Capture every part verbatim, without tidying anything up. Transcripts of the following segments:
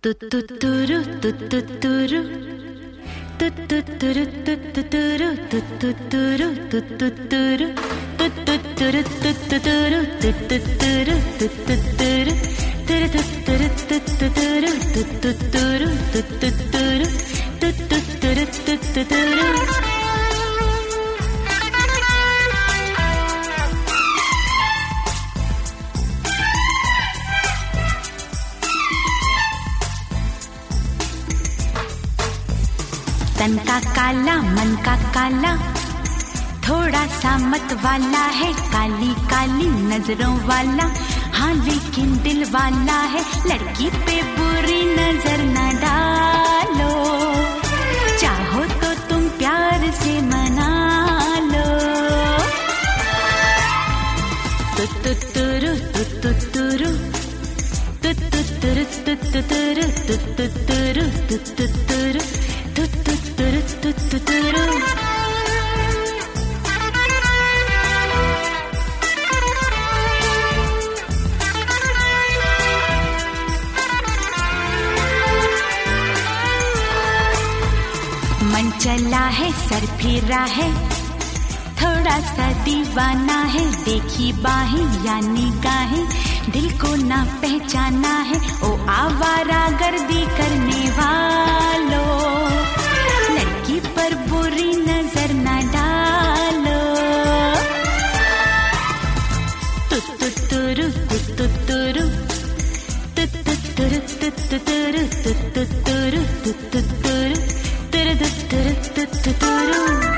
Tututuru, tututuru, tututuru, tututuru, tututuru, tututuru, tututuru, tututuru, tututuru, tututuru, tututuru, tututuru, tututuru, tututuru, tututuru, tututuru. तन का काला मन का काला, थोड़ा सा मत वाला है, काली काली नजरों वाला, हाँ लेकिन दिल वाला है। लड़की पे बुरी नजर न डालो, चाहो तो तुम प्यार से मना लो। तुतुतुरु तुतुतुरु तुतुतुरु तुतुतुरु तुतुतुरु तुतुतुरु तुतुतुरु तुतुतुरु। मन चला है सर फिरा है, थोड़ा सा दीवाना है, देखी बाहें या निगाहें, दिल को ना पहचाना है। ओ आवारा गर्दी करने वालों, लड़की पर बुरी नजर ना डालो। तुतुतुरु तुतुतुरु तुतुतुरु तुतुतुरु तुतुतुरु तुतुतुरु तुतुतुरु तुतुतुरु।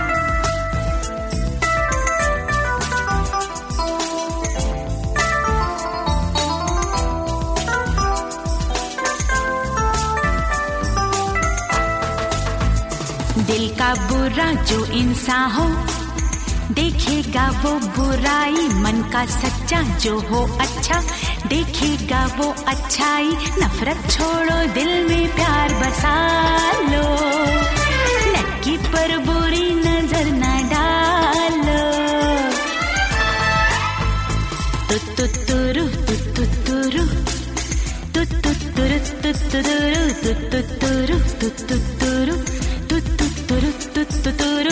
दिल का बुरा जो इंसान हो, देखेगा वो बुराई, मन का सच्चा जो हो अच्छा, देखेगा वो अच्छाई। नफरत छोड़ो दिल में प्यार बसा लो, लड़की पर बुरी नजर न डालो। तुतुतुरु तुतुतुरु तुतुतुरु तुतुतुरु तुतुतुरु तुतुतुरु तुतुतुरु तुतुतुरु।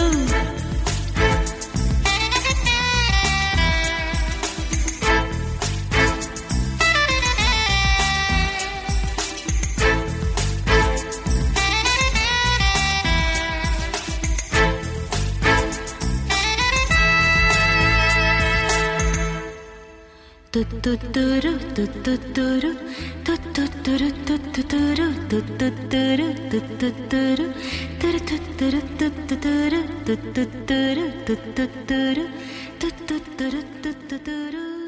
Tututuru, tututuru, tututuru, tututuru, tututuru, tututuru, tututuru, tututuru, tututuru, tututuru, tututuru, tututuru.